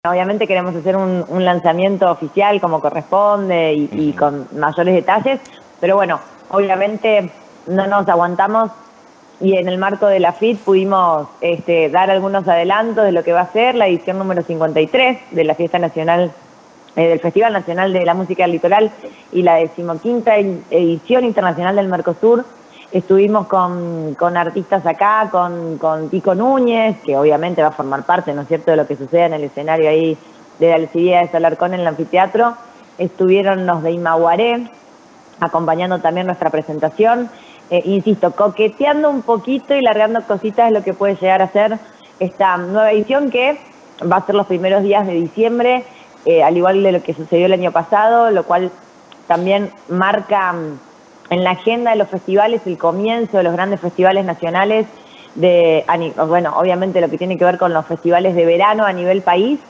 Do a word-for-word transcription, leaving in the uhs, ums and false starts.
Obviamente queremos hacer un, un lanzamiento oficial como corresponde y, y con mayores detalles, pero bueno, obviamente no nos aguantamos y en el marco de la F I T pudimos este, dar algunos adelantos de lo que va a ser la edición número cincuenta y tres de la Fiesta Nacional, eh, del Festival Nacional de la Música del Litoral y la decimoquinta edición internacional del Mercosur. Estuvimos con, con artistas acá, con, con Tico Núñez, que obviamente va a formar parte, ¿no es cierto?, de lo que sucede en el escenario ahí de la Alcibía de Salarcón en el anfiteatro. Estuvieron los de Imaguaré, acompañando también nuestra presentación. Eh, insisto, coqueteando un poquito y largando cositas de lo que puede llegar a ser esta nueva edición que va a ser los primeros días de diciembre, eh, al igual de lo que sucedió el año pasado, lo cual también marca en la agenda de los festivales el comienzo de los grandes festivales nacionales, de, bueno, obviamente lo que tiene que ver con los festivales de verano a nivel país.